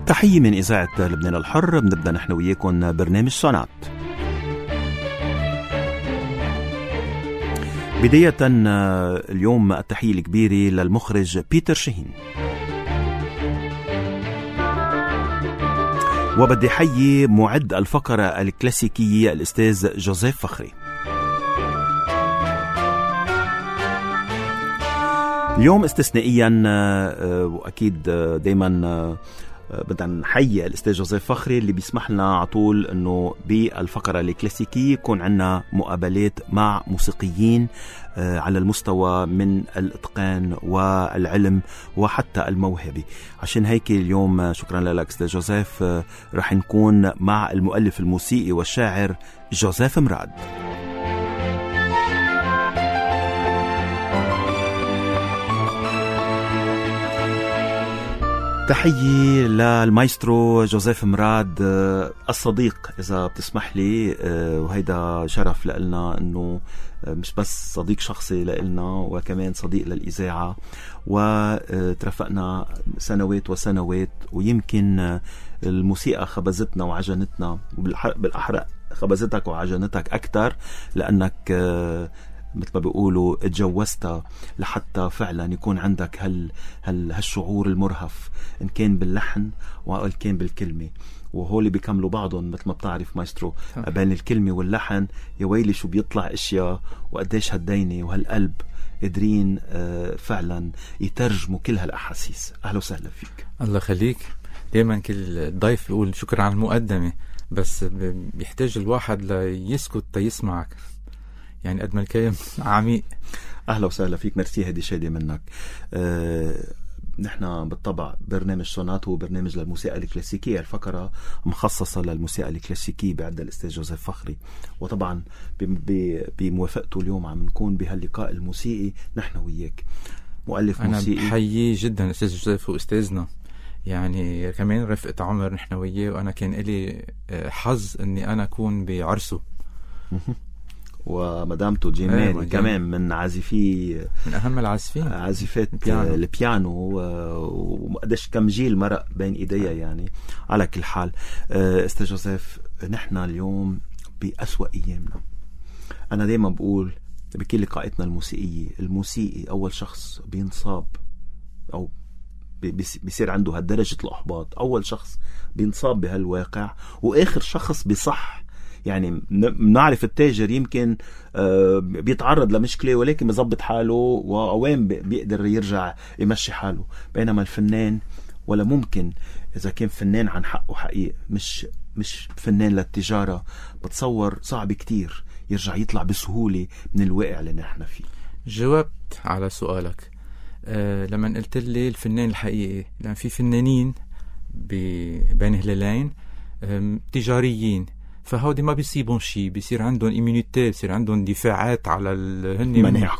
تحية من إذاعة لبنان الحر. بنبدأ نحن وياكم برنامج سونات. بداية اليوم التحية الكبيرة للمخرج بيتر شاهين، وبدي حيي معد الفقرة الكلاسيكية الأستاذ جوزيف فخري. اليوم استثنائيا وأكيد دايما بدنا نحيي الأستاذ جوزيف فخري اللي بيسمح لنا عطول أنه بالفقرة الكلاسيكية يكون عنا مقابلات مع موسيقيين على المستوى من الإتقان والعلم وحتى الموهبة. عشان هيك اليوم شكرا لك أستاذ جوزيف رح نكون مع المؤلف الموسيقي والشاعر جوزيف مراد. تحية للمايسترو جوزيف مراد الصديق إذا بتسمح لي، وهيدا شرف لنا أنه مش بس صديق شخصي لنا وكمان صديق للإذاعة، وترفقنا سنوات وسنوات، ويمكن الموسيقى خبزتنا وعجنتنا، بالأحرى خبزتك وعجنتك أكتر لأنك مثل ما بيقولوا اتجوزتها لحتى فعلا يكون عندك هالشعور المرهف إن كان باللحن وإن كان بالكلمة، وهولي بيكملوا بعضهم مثل ما بتعرف مايسترو بين الكلمة واللحن. يا ويلي شو بيطلع اشياء، وقديش هالدينة وهالقلب قادرين فعلا يترجموا كل هالأحاسيس. أهلا وسهلا فيك. الله خليك. دايما كل ضيف يقول شكرا على المقدمة، بس بيحتاج الواحد ليسكت تيسمعك، يعني قد ما الكلام عميق. أهلا وسهلا فيك، ميرسي، هدي شادي منك. نحن بالطبع برنامج سونات هو برنامج للموسيقى الكلاسيكية، الفقرة مخصصة للموسيقى الكلاسيكية بعد الأستاذ جوزيف فخري، وطبعا بموافقته اليوم عم نكون بهاللقاء الموسيقي نحن وياك مؤلف موسيقي. أنا بحيي جدا أستاذ جوزيف وأستاذنا، يعني كمان رفقة عمر نحن وياه، وأنا كان لي حظ أني أنا أكون بعرسه، ومدامته جيمان كمان من عازفي، من أهم العازفين، عازفات البيانو، وقديش كم جيل مرق بين إيديها. يعني على كل حال أستاذ جوزيف، نحن اليوم بأسوأ أيامنا. أنا دايما بقول بكل لقاءاتنا الموسيقية، الموسيقي أول شخص بينصاب أو بيصير عنده هالدرجة الإحباط، أول شخص بينصاب بهالواقع، وآخر شخص بصح. يعني بنعرف التاجر يمكن بيتعرض لمشكلة ولكن بيضبط حاله، وأوام بيقدر يرجع يمشي حاله، بينما الفنان ولا ممكن إذا كان فنان عن حقه حقيقي، مش فنان للتجارة، بتصور صعب كتير يرجع يطلع بسهولة من الواقع اللي نحن فيه. جاوبت على سؤالك لما قلت لي الفنان الحقيقي، لأن في فنانين بين هلالين تجاريين، فهودي ما بيصيبون شيء، بيصير عندهم إيميونيتي، بيصير عندهم دفاعات على مناعة.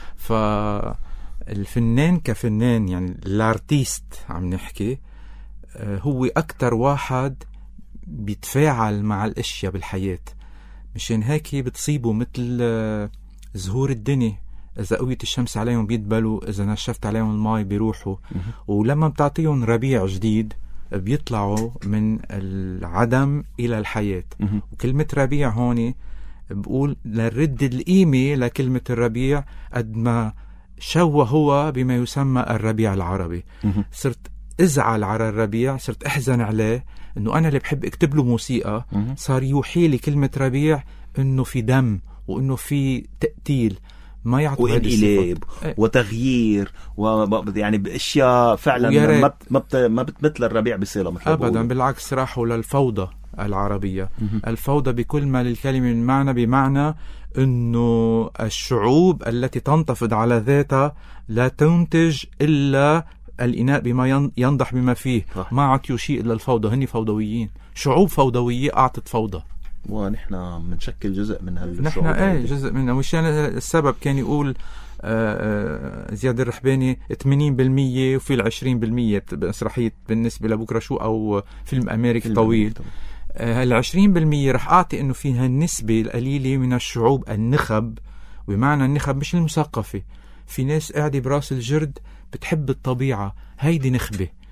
فالفنان كفنان، يعني الارتيست عم نحكي، هو أكتر واحد بيتفاعل مع الأشياء بالحياة، مشان هيك بتصيبه مثل زهور الدنيا، إذا قويت الشمس عليهم بيدبلوا، إذا نشفت عليهم الماء بيروحوا، ولما بتعطيهم ربيع جديد بيطلعوا من العدم إلى الحياة. وكلمة ربيع هون بقول لنرد القيمة لكلمة الربيع قد ما شوه هو بما يسمى الربيع العربي. صرت ازعل على الربيع، صرت احزن عليه، انه انا اللي بحب اكتب له موسيقى صار يوحي لي كلمة ربيع انه في دم وانه في تقتيل، ما يعطي وانقلاب وتغيير يعني باشياء فعلا ما بتمثل الربيع بصيله مثل ابدا. بالعكس، راحوا للفوضى العربيه. الفوضى بكل ما للكلمه من معنى، بمعنى انه الشعوب التي تنتفض على ذاتها لا تنتج الا الاناء بما ينضح بما فيه. ما عطيوا شيء الا الفوضى. هني فوضويين، شعوب فوضوية اعطت فوضى، ونحن بنشكل جزء من هالشعوب. نحن جزء منها. وشان السبب كان يقول زياد الرحباني 80% وفي 20% مسرحية بالنسبة لبكرة شو أو فيلم أمريكي طويل. 20% رح أعطي إنه فيها النسبة القليلة من الشعوب النخب، بمعنى النخب مش المثقفة. في ناس قاعدة براس الجرد بتحب الطبيعة، هيدي نخبة.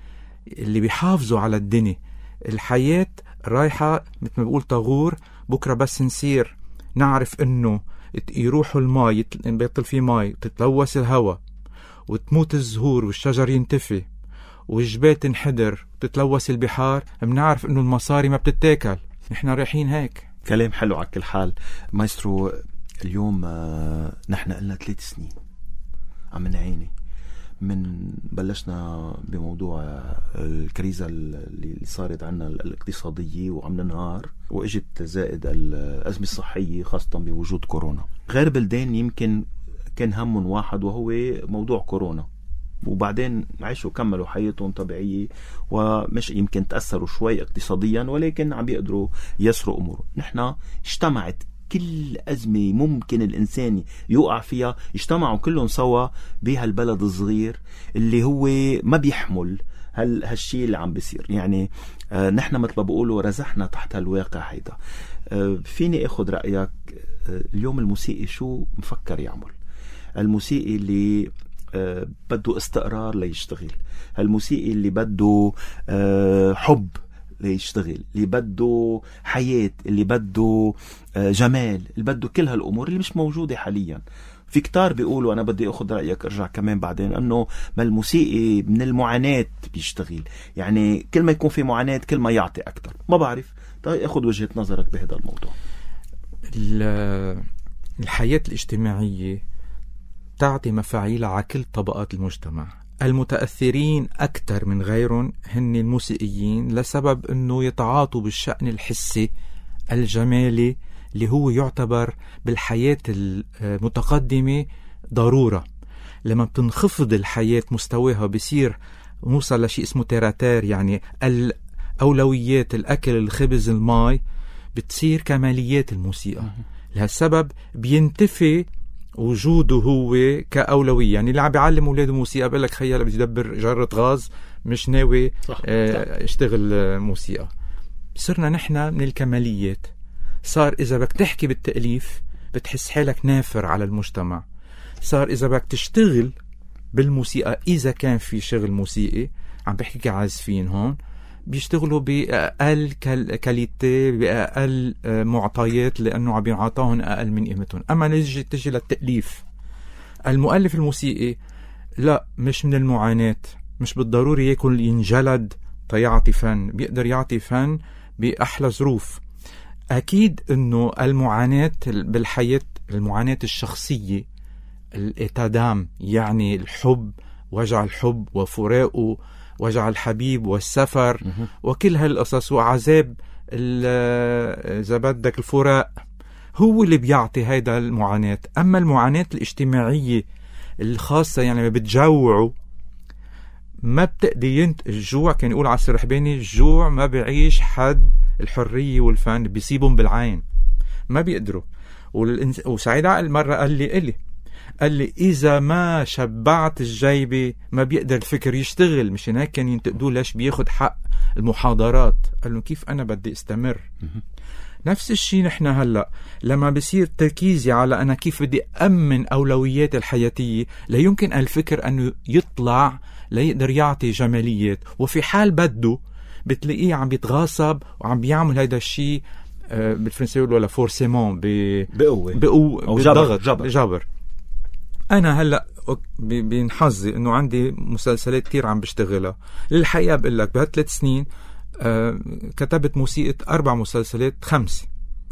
اللي بيحافظوا على الدنيا. الحياة رايحة مثل ما بقول طاغور، بكرة بس نصير نعرف انه يروحوا الماء، يبطل فيه ماء، تتلوث الهواء، وتموت الزهور والشجر ينتفي، والجبال تنحدر، وتتلوث البحار، بنعرف انه المصاري ما بتتاكل. نحن رايحين هيك. كلام حلو على كل حال. مايسترو، اليوم نحن قلنا 3 سنين عم نعاني من بلشنا بموضوع الكريزة اللي صارت عنا الاقتصادية وعم ننهار، واجت زائد الأزمة الصحية خاصة بوجود كورونا. غير بلدان يمكن كان هم واحد وهو موضوع كورونا، وبعدين عاشوا كملوا حياتهم طبيعية، ومش يمكن تأثروا شوي اقتصاديا ولكن عم بيقدروا يسروا أموره. نحن اجتمعت كل أزمة ممكن الإنسان يوقع فيها، اجتمعوا كلهم سوا بهالبلد الصغير اللي هو ما بيحمل هالشيء اللي عم بيصير. يعني نحن مثل ما بقولوا رزحنا تحت الواقع هيدا. فيني اخذ رأيك اليوم، الموسيقي شو مفكر يعمل؟ الموسيقي اللي بده استقرار ليشتغل، الموسيقي اللي بده حب ليشتغل، اللي بده حياة، اللي بده جمال، اللي بده كل هالأمور اللي مش موجودة حاليا. في كتار بيقولوا، أنا بدي أخذ رأيك أرجع كمان بعدين، أنه ما الموسيقي من المعاناة بيشتغل، يعني كل ما يكون في معاناة كل ما يعطي أكتر. ما بعرف، طيب أخذ وجهة نظرك بهذا الموضوع. الحياة الاجتماعية تعطي مفاعيل على كل طبقات المجتمع. المتأثرين أكثر من غيرهم هن الموسيقيين، لسبب أنه يتعاطوا بالشأن الحسي الجمالي اللي هو يعتبر بالحياة المتقدمة ضرورة. لما بتنخفض الحياة مستواها بصير نوصل لشيء اسمه تيراتير، يعني الأولويات، الأكل، الخبز، الماء، بتصير كماليات الموسيقى. لهالسبب بينتفي وجوده هو كأولوية. يعني اللي عم بيعلم أولاده موسيقى بقول لك خيال بدي يدبر جرة غاز، مش ناوي اشتغل موسيقى. صرنا نحن من الكماليات. صار إذا بدك تحكي بالتأليف بتحس حالك نافر على المجتمع. صار إذا بدك تشتغل بالموسيقى، إذا كان في شغل موسيقي، عم بحكي كعازفين هون، بيشتغلوا بأقل كاليتي، بأقل معطيات، لأنه عم بيعطاهم أقل من قيمتهم. أما تجي للتأليف، المؤلف الموسيقي لا، مش من المعاناة، مش بالضروري يكون ينجلد تيعطي فن، بيقدر يعطي فن بأحلى ظروف. أكيد أنه المعاناة بالحياة، المعاناة الشخصية، الاتادام، يعني الحب، وجع الحب وفراقه، وجع الحبيب والسفر وكل هالقصص، وعذاب إذا بدك الفراق، هو اللي بيعطي هيدا المعاناة. أما المعاناة الاجتماعية الخاصة، يعني ما بتجوعوا، ما بتقدي الجوع، كان يقول على السرحباني الجوع ما بيعيش حد الحرية والفن، بيصيبهم بالعين، ما بيقدروا. وسعيد عقل مرة قال لي إذا ما شبعت الجيبة ما بيقدر الفكر يشتغل. مش هناك كان ينتقدوه ليش بياخد حق المحاضرات. قال له كيف أنا بدي استمر؟ نفس الشيء نحن هلأ لما بصير تركيزي على أنا كيف بدي أمن أولويات الحياتية، لا يمكن الفكر أنه يطلع ليقدر يعطي جماليات. وفي حال بده بتلاقيه عم بيتغاصب وعم بيعمل هيدا الشيء بالفرنسية ولا فورسيمون، بقوة أو جبر. أنا هلأ بنحظي إنه عندي مسلسلات كتير عم بشتغلها. للحقيقة بقول لك بهال3 سنين كتبت موسيقى 4 مسلسلات 5.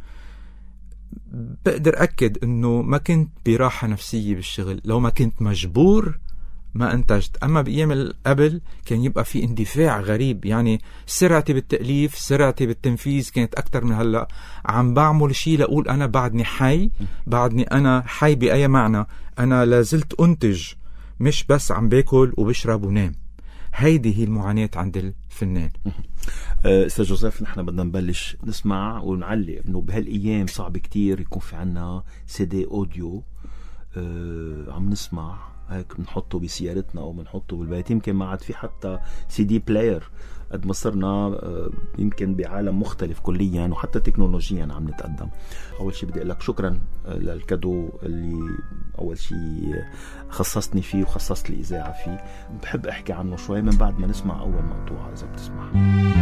بقدر أكد إنه ما كنت براحة نفسية بالشغل، لو ما كنت مجبور ما انتجت. أما بأيام قبل كان يبقى في اندفاع غريب، يعني سرعتي بالتأليف، سرعتي بالتنفيذ كانت أكتر من هلأ. عم بعمل شيء لأقول أنا بعدني حي، بعدني أنا حي بأي معنى، أنا لازلت أنتج، مش بس عم باكل وبشرب ونام. هيدي هي المعاناة عند الفنان. أستاذ جوزيف، نحن بدنا نبلش نسمع ونعلق إنه بهالأيام صعب كتير يكون في عنا CD أوديو. عم نسمع هيك بنحطه بسيارتنا أو بنحطه بالبيت. يمكن ما عاد في حتى CD بلاير قد ما صرنا يمكن بعالم مختلف كليا، وحتى تكنولوجيا عم نتقدم. أول شيء بدي أقول لك شكرا للكادو اللي أول شيء خصصتني فيه وخصصت لي إذاعة فيه. بحب أحكي عنه شوي من بعد ما نسمع أول مقطوعة إذا بتسمح.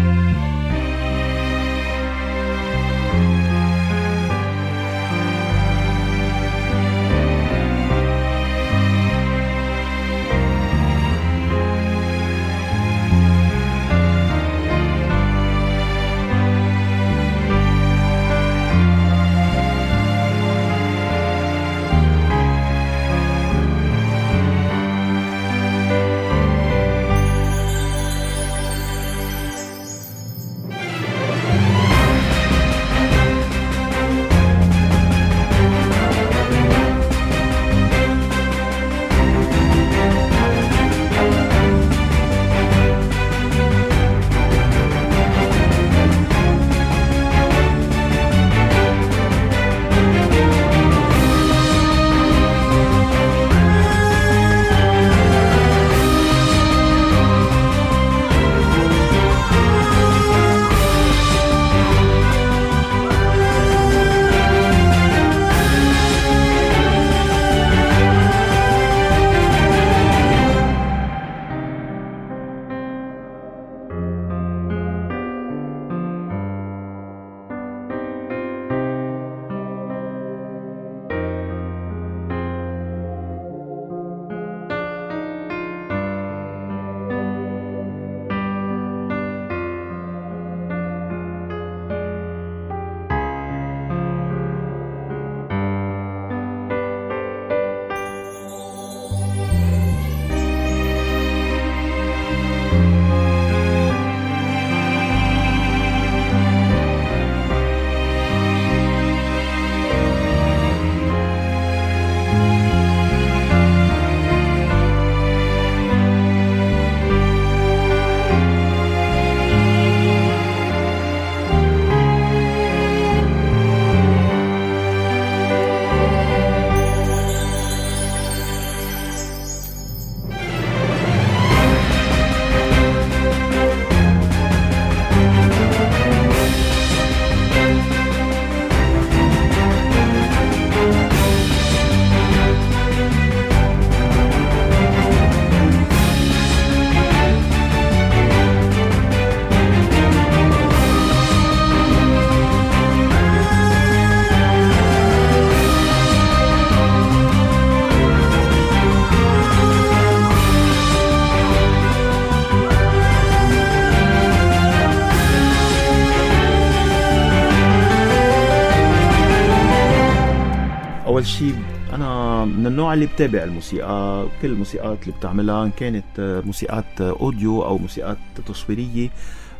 أول شيء أنا من النوع اللي بتابع الموسيقى، كل الموسيقات اللي بتعملها إن كانت موسيقات أوديو أو موسيقات تصويرية.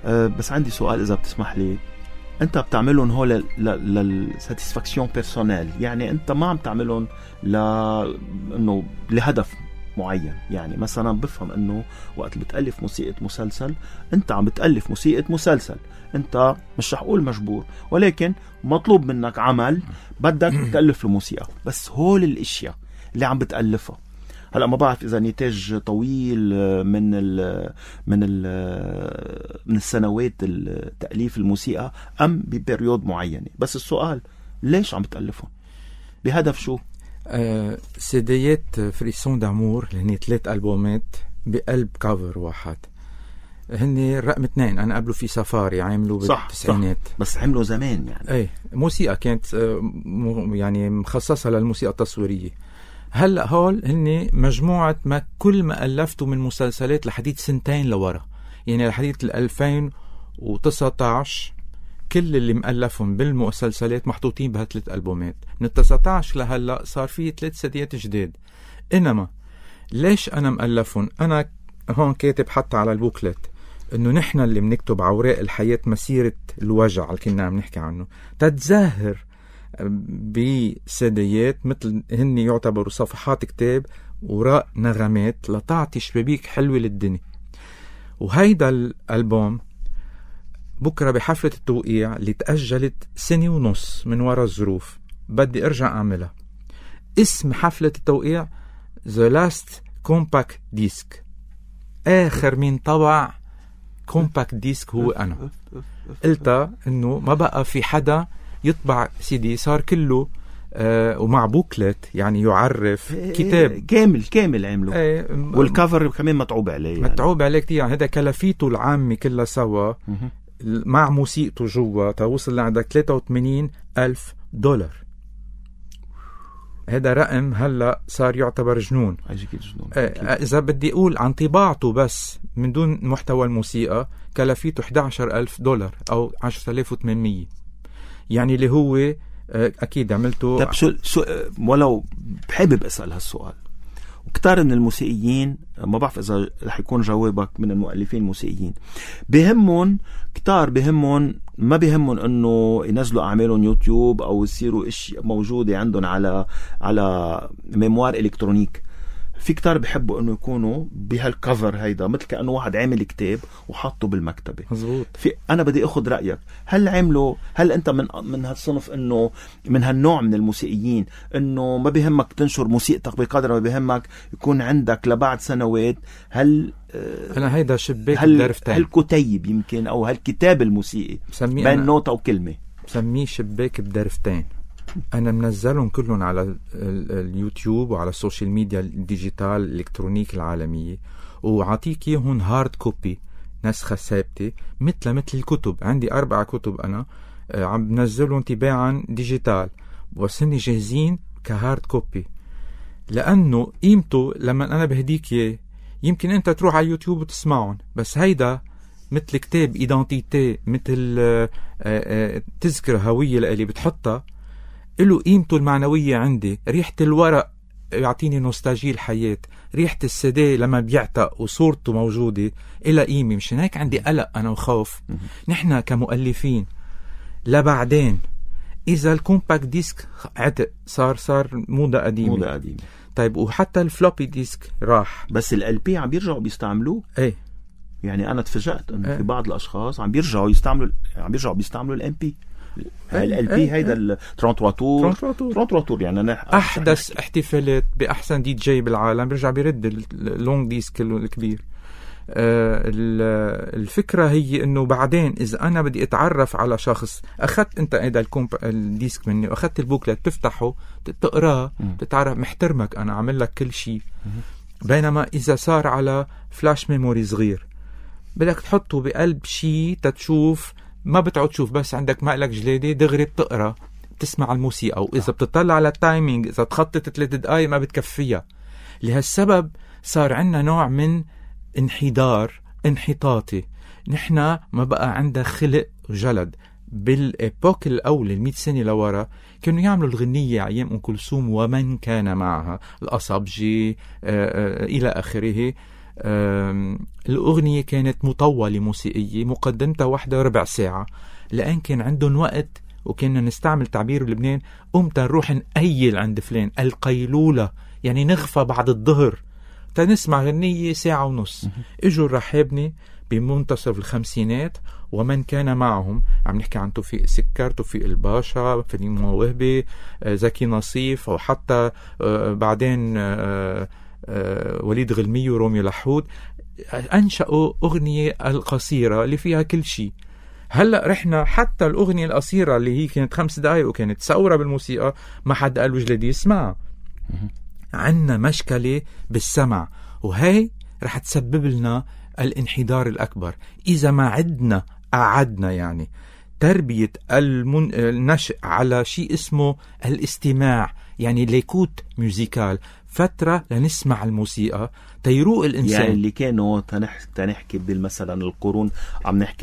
بس عندي سؤال إذا بتسمح لي. أنت بتعملهم هو للساتيسفاكسيون بيرسونيل، يعني أنت ما عم تعملهم إنه لهدف معين. يعني مثلا بفهم إنه وقت اللي بتألف موسيقى مسلسل أنت عم بتألف موسيقى مسلسل، أنت مش رح أقول مجبور، ولكن مطلوب منك عمل بدك تألف له موسيقى. بس هول الاشياء اللي عم بتألفها هلا ما بعرف اذا نتاج طويل من السنوات تأليف الموسيقى ام ببريود معينه، بس السؤال ليش عم بتألفهم؟ بهدف شو؟ سيديات فريسون دامور اللي هني 3 ألبومات بقلب كافر واحد، هني رقم 2 أنا قبله في سفاري عملوا بالتسعينات. بس عملوا زمان يعني. ايه موسيقى كانت يعني مخصصة للموسيقى التصويرية. هلأ هول هني مجموعة ما كل ما ألفته من مسلسلات لحديث 2 سنين لورا، يعني لحديث 2019 كل اللي مألفهم بالمسلسلات محطوطين بهالثلاث ألبومات. من 19 لهلأ صار فيه 3 سديات جديد. إنما ليش أنا مألفهم؟ أنا هون كاتب حتى على البوكلت إنه نحن اللي بنكتب عوراق الحياة مسيرة الوجع اللي كنا عم نحكي عنه تتظاهر بسديات مثل هن يعتبروا صفحات كتاب وراء نغمات لتعطي شبابيك حلوة للدنيا. وهيدا الألبوم بكرة بحفلة التوقيع اللي تأجلت 1.5 سنة من وراء الظروف بدي أرجع أعملها. اسم حفلة التوقيع The Last Compact Disc. آخر من طبع كومباكت ديسك هو أنا. قلت إنه ما بقى في حدا يطبع سيدي، صار كله ومع بوكلت يعني يعرف كتاب كامل عمله والكفر كمان متعوب عليه يعني. متعوب عليه كتير يعني. هذا كلفيته العامة كلها سوا مع موسيقته جوا توصل لعندك $83,000. هذا رقم هلا صار يعتبر جنون. إذا بدي أقول عن طباعته بس من دون محتوى الموسيقى كلفيته $11,000 أو 10,800 يعني اللي هو أكيد عملته. طب شو ولو بحابب أسأل هالسؤال، وكتار من الموسيقيين ما بعرف إذا رح يكون جوابك من المؤلفين الموسيقيين بهمهم ما بهمهم إنه ينزلوا أعمالهم يوتيوب أو يصيروا إشي موجودة عندهم على ميموار إلكترونيك. في كتار بيحبوا إنه يكونوا بهالكفر هيدا مثل كأنه واحد عامل كتاب وحطه بالمكتبة. مزبوط. أنا بدي أخذ رأيك، هل أنت من هالصنف إنه من هالنوع من الموسيقيين إنه ما بيهمك تنشر موسيقتك بقدر ما بيهمك يكون عندك لبعد سنوات أنا هيدا شباك بدرفتين، هالكتيب يمكن أو هالكتاب الموسيقي بين نوتة وكلمة بسميه شباك بدرفتين. أنا منزلهم كلهم على اليوتيوب وعلى السوشيال ميديا الديجيتال الإلكترونيك العالمية، وعطيك إياهم هارد كوبي نسخة ثابتة مثل الكتب. عندي 4 كتب أنا عم بنزلهم تباعا ديجيتال وصلني جاهزين كهارد كوبي، لأنه قيمته لما أنا بهديك إياه يمكن أنت تروح على اليوتيوب وتسمعهم، بس هيدا مثل كتاب إيدانتيتي، مثل تذكرة هوية لألي بتحطها، له قيمته المعنوية عندي. ريحة الورق يعطيني نوستالجية الحياة، ريحة السدي لما بيعتق وصورته موجودة إلى قيمة. مش هيك عندي قلق أنا وخوف نحن كمؤلفين لبعدين إذا الكومباكت ديسك عتق صار موضة قديمة. طيب وحتى الفلوبي ديسك راح، بس ال LP عم بيرجعوا بيستعملوه. ايه يعني أنا تفاجأت إنه في بعض الأشخاص عم بيرجعوا بيستعملوا ال MP LP هيدا ال 33 تور يعني أنا أحدث احتفالات بأحسن دي جي بالعالم بيرجع بيرد اللونج ديسك الكبير. الفكرة هي إنه بعدين إذا أنا بدي أتعرف على شخص، أخذت أنت هيدا الديسك مني وأخذت البوكلت تفتحه تقرأ تتعرف، محترمك أنا عمل لك كل شيء. بينما إذا صار على فلاش ميموري صغير بدك تحطه بقلب شيء تتشوف، ما بتعود تشوف، بس عندك مقلك جلادة دغري بتقرأ تسمع الموسيقى، وإذا بتطلع على التايمينج إذا تخطط 3 دقايق ما بتكفيها. لهالسبب صار عنا نوع من انحطاطي. نحن ما بقى عندنا خلق وجلد. بالإيبوك الأول 100 سنة لورا كانوا يعملوا الغنية أيام أم كلثوم ومن كان معها، الأصابجي إلى آخره. الأغنية كانت مطولة موسيقية، مقدمتها 1 ساعة، لأن كان عندهم وقت. وكنا نستعمل تعبير بلبنان قمت نروح نقيل عند فلان، القيلولة يعني نغفى بعد الظهر تنسمع غنية 1.5 ساعة. اجوا الرحابني بمنتصف الخمسينات ومن كان معهم، عم نحكي عن توفيق سكر، توفيق الباشا، فنيم وهبي، زكي نصيف، وحتى بعدين وليد غلمي ورومي لحود، أنشأوا أغنية القصيرة اللي فيها كل شيء. هلأ رحنا حتى الأغنية القصيرة اللي هي كانت 5 دقايق وكانت ثورة بالموسيقى ما حد قال وجلدي يسمع. عنا مشكلة بالسمع، وهي رح تسبب لنا الانحدار الأكبر إذا ما قعدنا يعني تربية النشء على شيء اسمه الاستماع، يعني ليكوت موسيقال، فترة لنسمع الموسيقى تيروق الإنسان. يعني اللي كانوا تنحكي بالمثلا القرون، عم نحكي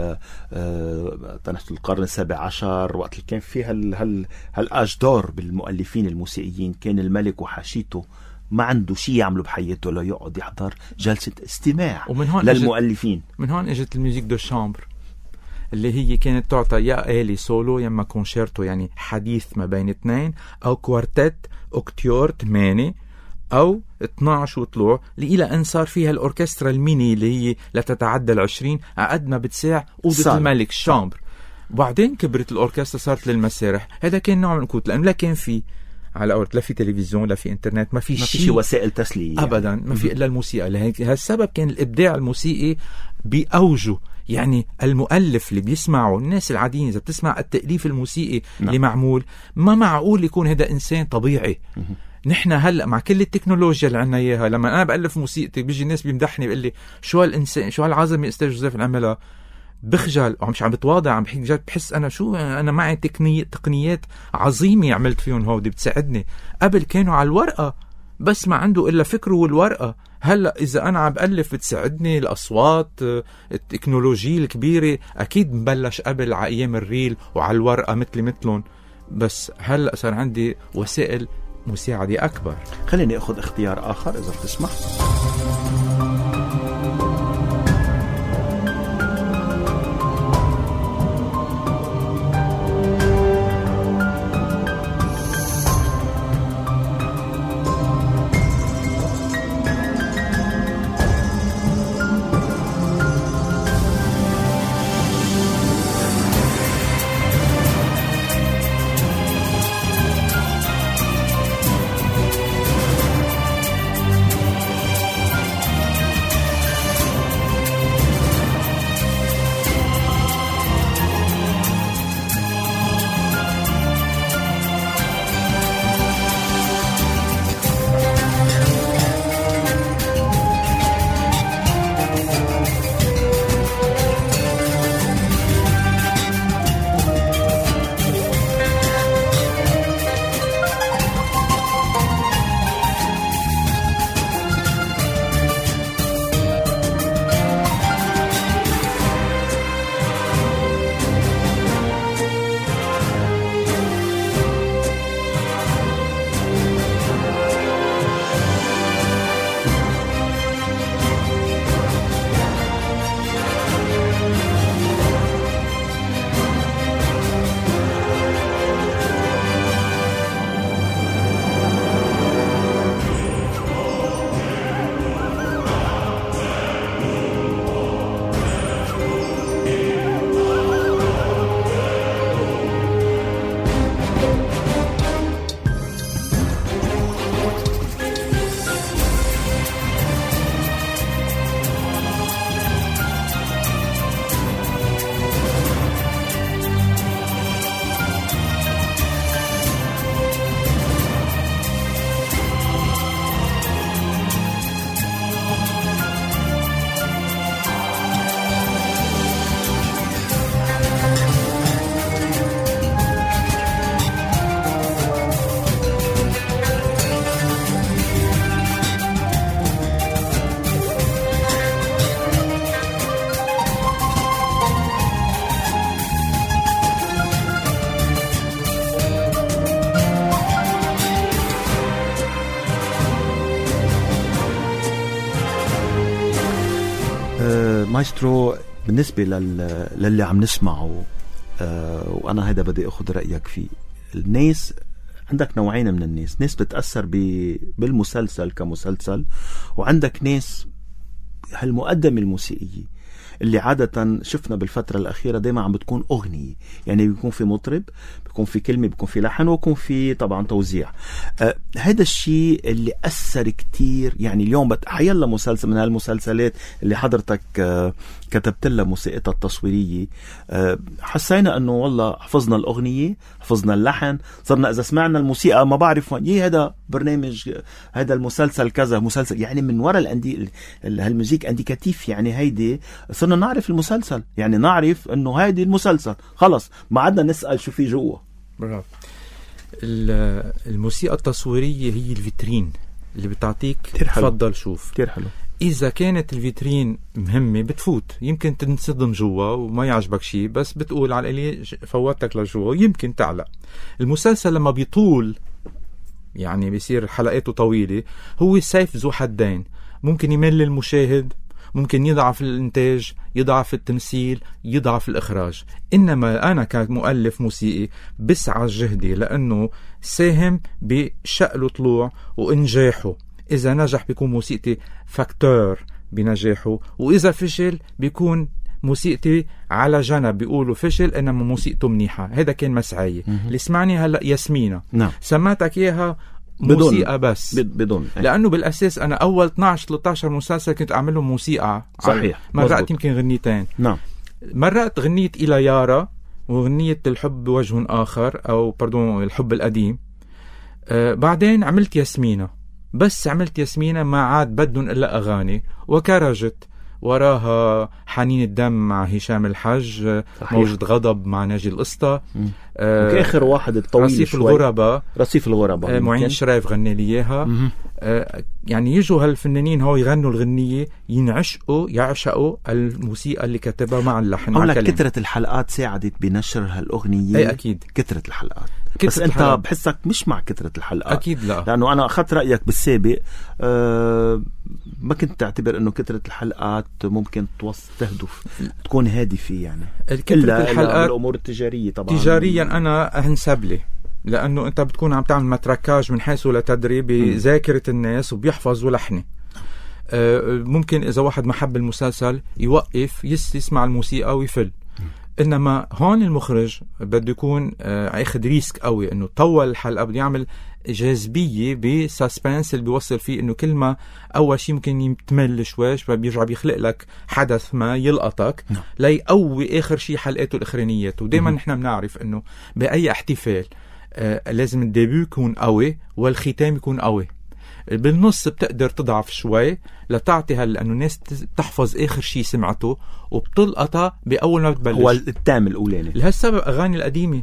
القرن 17 وقت اللي كان فيه هالأجدار بالمؤلفين الموسيقيين، كان الملك وحاشيته ما عنده شيء يعمله بحياته لا يقعد يحضر جلسة استماع للمؤلفين. من هون اجت الميوزيك دو شامبر اللي هي كانت تعطى يا آلي سولو يا اما كونشيرتو، يعني حديث ما بين 2 أو كوارتت أوكتيور 8 أو 12 وطلوع، لإلى أن صار فيها الأوركسترا الميني اللي هي لا تتعدى 20، عقدنا بتساع أوضة الملك شامبر. بعدين كبرت الأوركسترا صارت للمسارح. هذا كان نوع من الكوت، لأنه لا كان في على أورت، لا في تلفزيون لا في انترنت، ما في شيء وسائل تسلية أبدا يعني. ما في إلا الموسيقى. لهالسبب كان الإبداع الموسيقي بأوجه. يعني المؤلف اللي بيسمعه الناس العاديين إذا بتسمع التأليف الموسيقي اللي معمول، ما معقول يكون هذا إنسان طبيعي. نحن هلأ مع كل التكنولوجيا اللي عنا إياها، لما أنا بألف موسيقتي بيجي الناس بيمدحني بيقول لي شو هالإنسان، شو هالعظمة أستاذ جوزيف اللي عملها، بخجل ومش عم بتواضع، عم بحكي بحس أنا شو أنا معي تقنيات عظيمة عملت فيهم هودي بتساعدني. قبل كانوا على الورقة بس ما عنده إلا فكره والورقة. هلأ إذا أنا عم بألف بتساعدني الأصوات، التكنولوجيا الكبيرة أكيد مبلش قبل على أيام الريل وعلى الورقة مثلهم، بس هلأ صار عندي وسائل مساعدة أكبر. خليني أخذ اختيار آخر إذا بتسمح. مايسترو، بالنسبة للي عم نسمعه وأنا هيدا بدي أخذ رأيك فيه. الناس عندك نوعين من الناس، ناس بتأثر بالمسلسل كمسلسل، وعندك ناس هالمقدمة الموسيقية اللي عادة شفنا بالفترة الأخيرة دايما عم بتكون أغنية، يعني بيكون في مطرب، بيكون في كلمة، بيكون في لحن، وبيكون في طبعا توزيع. هذا الشيء اللي أثر كتير. يعني اليوم حيلا مسلسل من هالمسلسلات اللي حضرتك كتبت لها موسيقتها التصويرية، حسينا أنه والله حفظنا الأغنية، حفظنا اللحن، صرنا إذا سمعنا الموسيقى ما بعرف وين هذا برنامج، هذا المسلسل كذا مسلسل، يعني من وراء هالموسيقى انديكاتيف، يعني هيدي صرنا نعرف المسلسل، يعني نعرف انه هيدي المسلسل خلص، ما عدنا نسأل شو في جوا. برافو. الموسيقى التصويرية هي الفيترين اللي بتعطيك تفضل شوف. كتير حلو. إذا كانت الفيترين مهمة بتفوت، يمكن تنصدم جوا وما يعجبك شيء، بس بتقول على اللي فوتك لجوا يمكن تعلق. المسلسل لما بيطول، يعني بيصير حلقاته طويلة، هو سيف ذو حدين، ممكن يمل المشاهد، ممكن يضعف الإنتاج، يضعف التمثيل، يضعف الإخراج. إنما أنا كمؤلف موسيقي بسعى جهدي لأنه ساهم بشأله طلوع وإنجاحه. إذا نجح بيكون موسيقتي فاكتور بنجاحه، وإذا فشل بيكون موسيقتي على جنب بيقولوا فشل، إنما موسيقته منيحة. هذا كان مسعي. اللي سمعني هلأ ياسمينة. نعم. سمعتك إياها موسيقى بس بدون لأنه بالأساس أنا أول 12-13 مسلسل كنت أعملهم موسيقى. صحيح. مرات يمكن غنيتين. نعم. مرات غنيت إلى يارا وغنية الحب بوجه آخر أو باردون الحب القديم. بعدين عملت ياسمينة، بس عملت ياسمينة ما عاد بدن إلا أغاني، وكرجت وراها حنين الدم مع هشام الحج، موجة غضب مع ناجي القسطى، آخر واحد الطويل رصيف الغرباء، رصيف الغرباء معين شرايف غني لي إياها. يعني يجوا هالفنانين هو يغنوا الغنية، يعشقوا الموسيقى اللي كتبها مع اللحن مع الكلام. كثرة الحلقات ساعدت بنشر هالأغنية. أي أكيد كثرة الحلقات. بس أنت بحسك مش مع كثرة الحلقات. أكيد لا، لأنه أنا أخذت رأيك بالسابق. ما كنت تعتبر أنه كثرة الحلقات ممكن تهدف تكون هادفة يعني. كثرة الحلقات الأمور التجارية طبعا. تجاريا أنا أنسب لي، لأنه أنت بتكون عم تعمل متركاج من حيث لا تدري بذاكرة الناس وبيحفظوا لحنه. ممكن إذا واحد محب المسلسل يوقف يسمع الموسيقى ويفل. إنما هون المخرج بده يكون ياخذ ريسك قوي، إنه طول الحلقة، بده يعمل جاذبية بسسبنس اللي بيوصل فيه إنه كل ما أول شيء ممكن يتمل شوي فبيرجع بيخلق لك حدث ما يلقطك ليقوي آخر شيء حلقاته الأخرانيات. ودايما نحن بنعرف إنه بأي احتفال لازم الديبيو يكون قوي والختام يكون قوي. بالنص بتقدر تضعف شوي لتعطي لأنه الناس تحفظ آخر شيء سمعته وبتلقطها بأول ما بتبلش. هو التام الأولاني. لهالسبب أغاني القديمة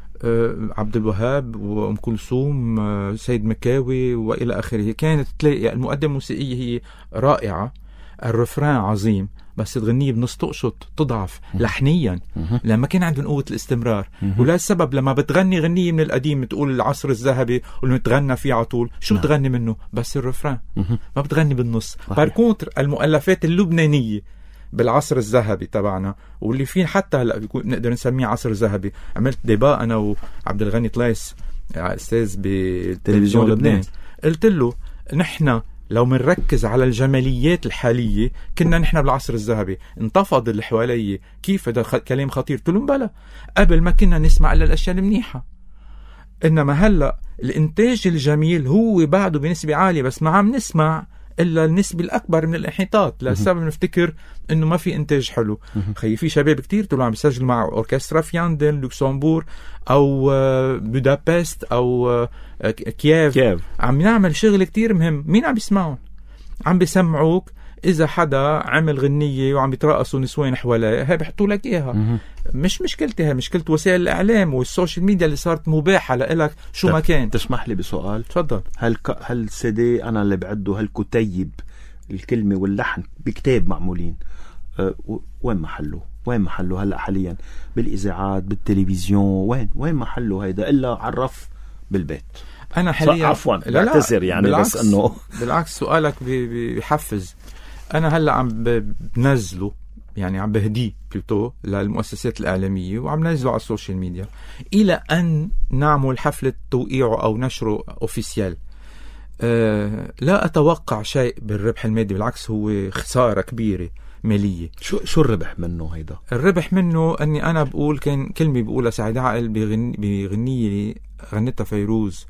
عبد الوهاب وأم كلثوم، سيد مكاوي وإلى آخره، كانت تلاقي المقدمة الموسيقية هي رائعة، الرفران عظيم، بس الغنية بنص تقشط تضعف لحنيا لما كان عندهم قوة الاستمرار. ولا السبب لما بتغني غنية من القديم تقول العصر الذهبي واللي تغنى فيه على طول، شو بتغني منه؟ بس الرفران، ما بتغني بالنص. باركونتر المؤلفات اللبنانية بالعصر الذهبي تبعنا واللي فيه حتى هلا نقدر نسميه عصر ذهبي. عملت ديبا انا وعبد الغني طليس استاذ بتلفزيون لبنان، قلت له نحن لو منركز على الجماليات الحالية كنا نحن بالعصر الذهبي. انتفض اللي حوالي كيف هذا كلام خطير. قلت لهم بلا، قبل ما كنا نسمع إلا الأشياء المنيحة، إنما هلأ الإنتاج الجميل هو بعده بنسبة عالية، بس ما عم نسمع إلا النسبة الأكبر من الانحطاط. لسبب نفتكر إنه ما في إنتاج حلو. خي في شباب كتير طلعوا عم يسجلوا مع أوركسترا فياندن، لوكسمبور أو بودابست أو كييف. عم نعمل شغل كتير مهم. مين عم بيسمعون؟ عم بيسمعوك إذا حدا عمل غنية وعم بيترقصوا نسوان حواليه، هاي بيحطوا لك إياها. مش مشكلتي، هاي مشكلة وسائل الإعلام والسوشيال ميديا اللي صارت مباحة لإلك شو ما كان. تسمح لي بسؤال؟ تفضل. هل سيدي أنا اللي بعده هالكتيب الكلمة واللحن بكتاب معمولين، وين محله هلأ حاليا؟ بالإذاعات، بالتلفزيون، وين محله هيدا إلا عرف بالبيت؟ أنا حاليا عفوا بعتذر يعني، بس أنه بالعكس سؤالك بيحفز. أنا هلأ عم بنزله، يعني عم بهديه بلوتو للمؤسسات الإعلامية وعم نزله على السوشيال ميديا إلى أن نعمل حفلة توقيعه أو نشره أوفيسيال. لا أتوقع شيء بالربح المادي، بالعكس هو خسارة كبيرة مالية. شو الربح منه هيدا؟ الربح منه أني أنا بقول، كان كلمة بقولها سعيد عقل بغنية غنتها فيروز،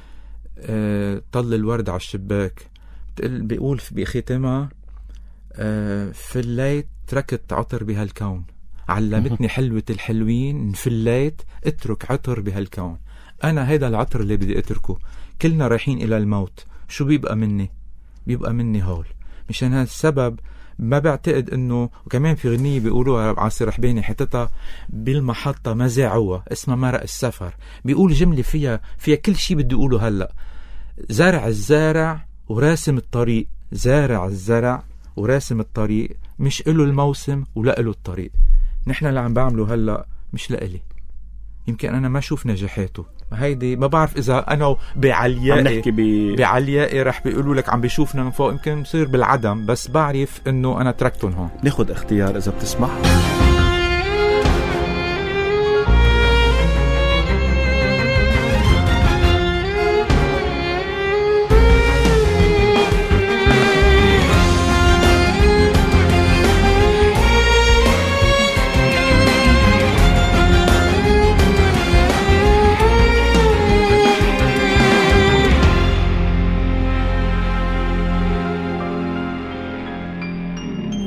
طل الورد على الشباك، بيقول بختامها فليت تركت عطر بهالكون، علمتني حلوة الحلوين فليت اترك عطر بهالكون. أنا هيدا العطر اللي بدي اتركه. كلنا رايحين إلى الموت، شو بيبقى مني؟ بيبقى مني هول. مشان هذا السبب ما بعتقد انه. وكمان في غنية بيقولوها عاصي رحباني حتتها بالمحطة مزاعوها اسمها مرق السفر، بيقول جملة فيها كل شيء بدي اقوله هلأ. زارع الزارع وراسم الطريق، زارع الزرع وراسم الطريق، مش إله الموسم ولا إله الطريق. نحن اللي عم بعمله هلأ مش لإلي، يمكن أنا ما أشوف نجاحاته. هيدي ما بعرف إذا أنا بعليائي رح بيقولوا لك عم بيشوفنا من فوق، يمكن بصير بالعدم، بس بعرف إنه أنا تركتهم هون. ناخد اختيار إذا بتسمح.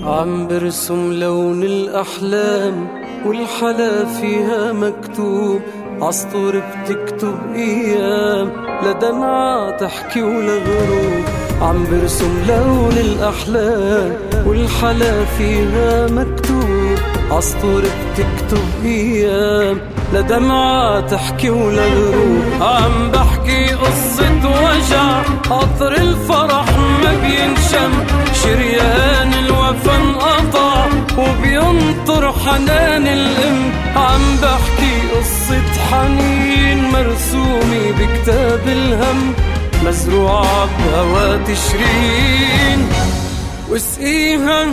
عم برسم لون الأحلام والحلا فيها مكتوب، عسطور بتكتب أيام لدمعة تحكي ولغروب. عم برسم لون الأحلام والحلا فيها مكتوب، عسطور بتكتب أيام لدمعة تحكي ولغروب. عم بحكي قصة وجع، عطر الفرح ما بينشم، شريان الوفا انقطع وبينطر حنان الأم. عم بحكي قصة حنين مرسومة بكتاب الهم، مزروعة بهوا تشرين واسقيها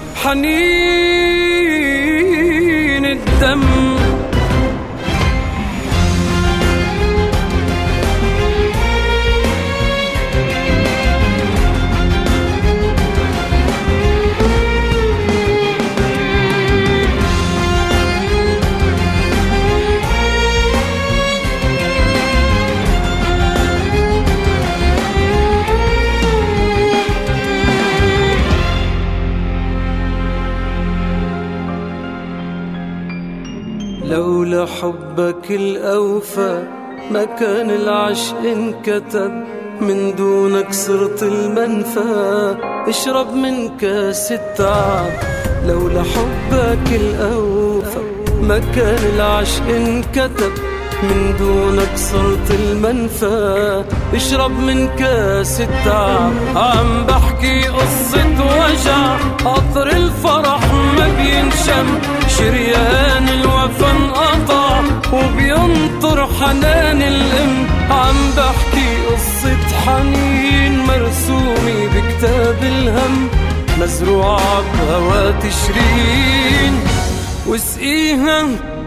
حنين الدم. لولا حبك الأوفى ما كان العشق انكتب، من دونك صرت المنفى اشرب من كاس التعب. لولا حبك الأوفى ما كان العشق انكتب، من دونك صرت المنفى اشرب من كاس التعب. عم بحكي قصة وجع، عطر الفرح ما بينشم، شريان الوفا انقطع وبينطر حنان الأم. عم بحكي قصة حنين مرسومة بكتاب الهم، مزروعة بهوا تشرين واسقيها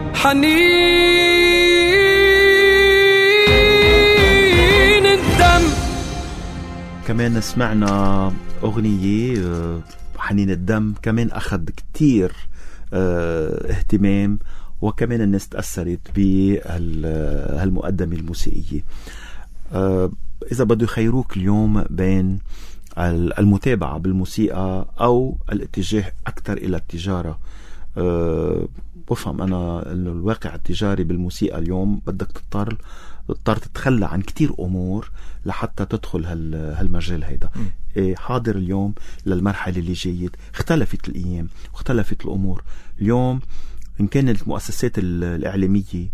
حنين الدم. كمان سمعنا أغنية حنين الدم، كمان أخذ كتير اهتمام، وكمان الناس تأثرت بهالمقدمة الموسيقية. إذا بده يخيروك اليوم بين المتابعة بالموسيقى أو الاتجاه أكثر إلى التجارة، بفهم أنا إنه الواقع التجاري بالموسيقى اليوم بدك تضطر تتخلى عن كتير أمور لحتى تدخل هالمجال هيدا. حاضر اليوم للمرحلة اللي جاية، اختلفت الأيام واختلفت الأمور. اليوم إن كانت المؤسسات الإعلامية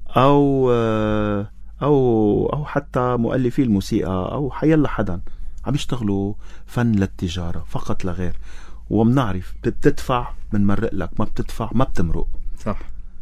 أو حتى مؤلفي الموسيقى أو حيلا حدا عم يشتغلوا فن للتجارة فقط لا غير، ومنعرف بتدفع بنمرق لك، ما بتدفع ما بتمرق. صح.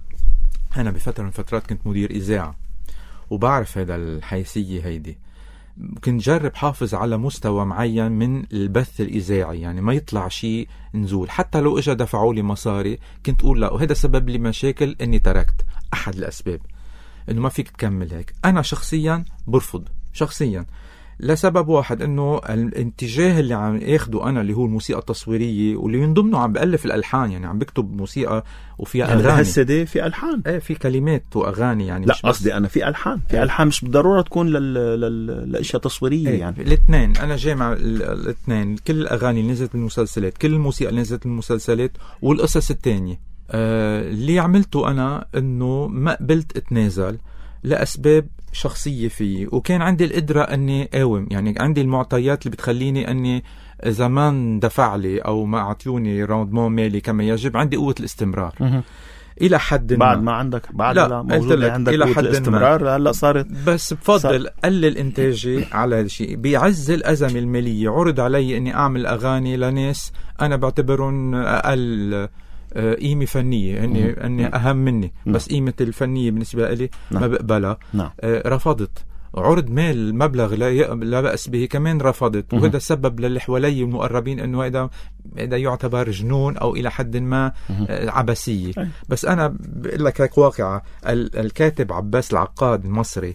أنا بفترة من فترات كنت مدير إذاعة وبعرف هذا الحيثية هيدي. كنت جرب حافظ على مستوى معين من البث الإذاعي، يعني ما يطلع شيء نزول، حتى لو إجا دفعوا لي مصاري كنت أقول لا، وهذا سبب لي مشاكل إني تركت. أحد الأسباب إنه ما فيك تكمل هيك. أنا شخصيا برفض شخصيا لسبب واحد، إنه الاتجاه اللي عم ياخده أنا اللي هو الموسيقى التصويرية، واللي من ضمنه عم بألف الألحان، يعني عم بكتب موسيقى وفيها يعني أغاني. هالسدي في ألحان، في كلمات وأغاني يعني. لا قصدي أنا في ألحان، في ألحان مش بالضرورة تكون لأشياء تصويرية. يعني الاثنين أنا جامع الاثنين، كل الأغاني اللي نزلت بالمسلسلات، كل الموسيقى اللي نزلت بالمسلسلات، والقصص التانية. اللي عملته أنا إنه ما قبلت اتنازل لأسباب شخصية فيه، وكان عندي القدرة أني قاوم، يعني عندي المعطيات اللي بتخليني أني إذا ما دفع لي أو ما أعطيوني راندمون مالي كما يجب، عندي قوة الاستمرار. إلى حد بعد ما عندك بعد لا موجود عندك إلى قوة حد الاستمرار. هلا صارت بس بفضل قلل إنتاجي على هذا الشيء. بعز الأزمة المالية عرض علي أني أعمل أغاني لناس أنا بعتبرهم أقل قيمة فنية، أني أهم مني، بس قيمة الفنية بالنسبة لي ما بقبلها. رفضت. عرض مال مبلغ لا بأس به، كمان رفضت. وهذا السبب للي حوالي المقربين أنه هذا يعتبر جنون أو إلى حد ما عبثية. بس أنا بقول لك هيك واقعة. الكاتب عباس العقاد المصري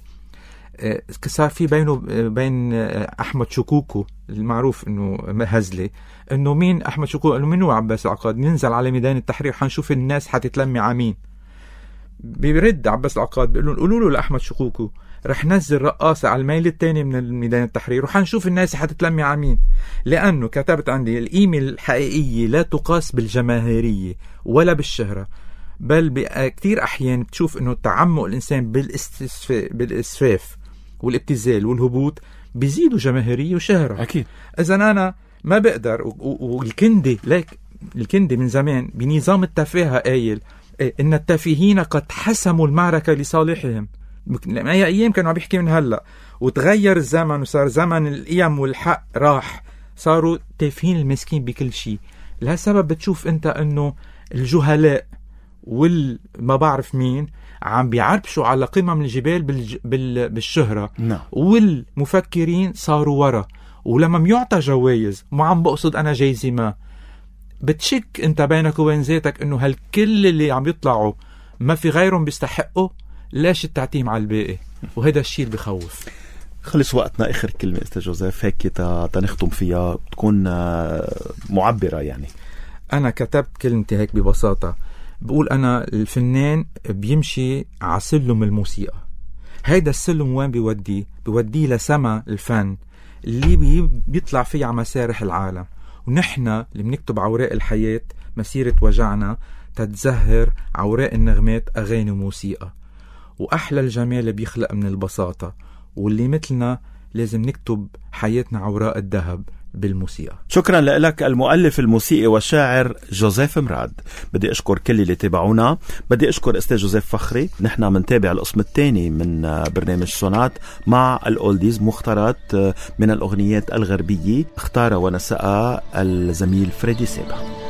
صار في بينه بين أحمد شكوكو المعروف إنه هزلي، إنه مين أحمد شكوكو؟ قالوا منو عباس العقاد؟ ننزل على ميدان التحرير حنشوف الناس حتتلمي عمين. بيرد عباس العقاد بيقولوا قولوا له لأحمد شكوكو رح نزل رقاصة على الميل الثاني من ميدان التحرير وحنشوف الناس حتتلمي على مين. لأنه كتبت عندي القيمة الحقيقية لا تقاس بالجماهيرية ولا بالشهرة، بل بكتير أحيان بتشوف أنه تعمق الإنسان بالإسفاف والابتذال والهبوط بيزيدوا جماهيرية وشهرة. أكيد. إذا أنا ما بقدر والكندي لك الكندي من زمان بنظام التفاهة قايل إن التافهين قد حسموا المعركة لصالحهم. أي أيام كانوا بيحكي من هلأ وتغير الزمن وصار زمن القيم والحق راح، صاروا تافهين المسكين بكل شيء. لهالسبب بتشوف أنت أنه الجهلاء والما بعرف مين عم بيعربشوا على قمم الجبال بالشهرة. والمفكرين صاروا ورا، ولما بيعطى جوائز ما عم بقصد أنا جايزي ما بتشك أنت بينك وبين ذاتك أنه هالكل اللي عم يطلعوا ما في غيرهم بيستحقوا، ليش التعتيم على الباقي؟ وهذا الشيء اللي بخوف. خلص وقتنا. آخر كلمة أستاذ جوزيف هيك تنختم فيها تكون معبرة. يعني أنا كتبت كلمتي هيك ببساطة، بقول أنا الفنان بيمشي على سلم الموسيقى. هيدا السلم وين بيوديه لسما الفن اللي بيطلع فيه على مسارح العالم، ونحن اللي بنكتب عوراق الحياة مسيرة وجعنا تتزهر عوراق النغمات أغاني وموسيقى. وأحلى الجمال بيخلق من البساطة، واللي مثلنا لازم نكتب حياتنا عوراق الذهب بالموسيقى. شكرا لك المؤلف الموسيقي والشاعر جوزيف مراد. بدي أشكر كل اللي تابعونا. بدي أشكر أستاذ جوزيف فخري. نحن منتابع القسم الثاني من برنامج سونات مع الأولديز، مختارات من الأغنيات الغربية اختارها ونسقها الزميل فريدي سابا.